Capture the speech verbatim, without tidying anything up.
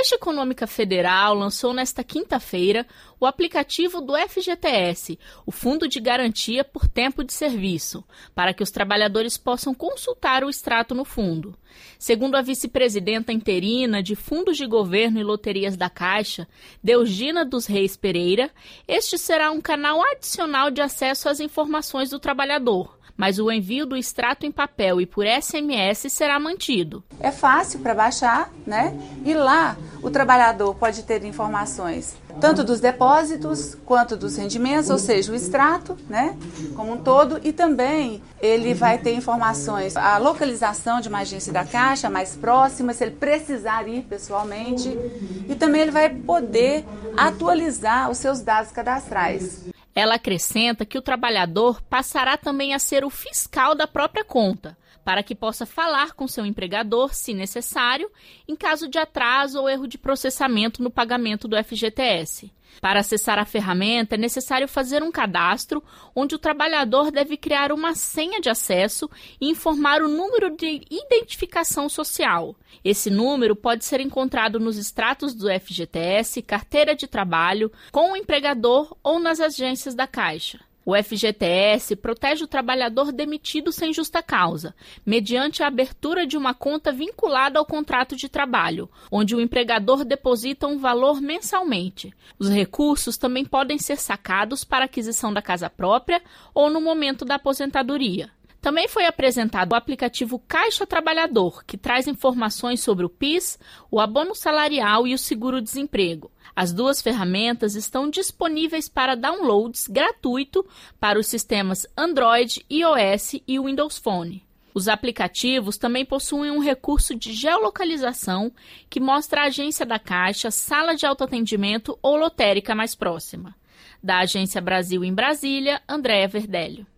Caixa Econômica Federal lançou nesta quinta-feira o aplicativo do F G T S, o Fundo de Garantia por Tempo de Serviço, para que os trabalhadores possam consultar o extrato no fundo. Segundo a vice-presidenta interina de Fundos de Governo e Loterias da Caixa, Deusdina dos Reis Pereira, este será um canal adicional de acesso às informações do trabalhador, mas o envio do extrato em papel e por S M S será mantido. É fácil para baixar, né? E lá o trabalhador pode ter informações tanto dos depósitos quanto dos rendimentos, ou seja, o extrato, né, como um todo, e também ele vai ter informações, a localização de uma agência da Caixa mais próxima, se ele precisar ir pessoalmente, e também ele vai poder atualizar os seus dados cadastrais. Ela acrescenta que o trabalhador passará também a ser o fiscal da própria conta, para que possa falar com seu empregador, se necessário, em caso de atraso ou erro de processamento no pagamento do F G T S. Para acessar a ferramenta, é necessário fazer um cadastro, onde o trabalhador deve criar uma senha de acesso e informar o número de identificação social. Esse número pode ser encontrado nos extratos do F G T S, carteira de trabalho, com o empregador ou nas agências da Caixa. O F G T S protege o trabalhador demitido sem justa causa, mediante a abertura de uma conta vinculada ao contrato de trabalho, onde o empregador deposita um valor mensalmente. Os recursos também podem ser sacados para aquisição da casa própria ou no momento da aposentadoria. Também foi apresentado o aplicativo Caixa Trabalhador, que traz informações sobre o P I S, o abono salarial e o seguro-desemprego. As duas ferramentas estão disponíveis para downloads gratuito para os sistemas Android, iOS e Windows Phone. Os aplicativos também possuem um recurso de geolocalização que mostra a agência da Caixa, sala de autoatendimento ou lotérica mais próxima. Da Agência Brasil em Brasília, Andréa Verdelho.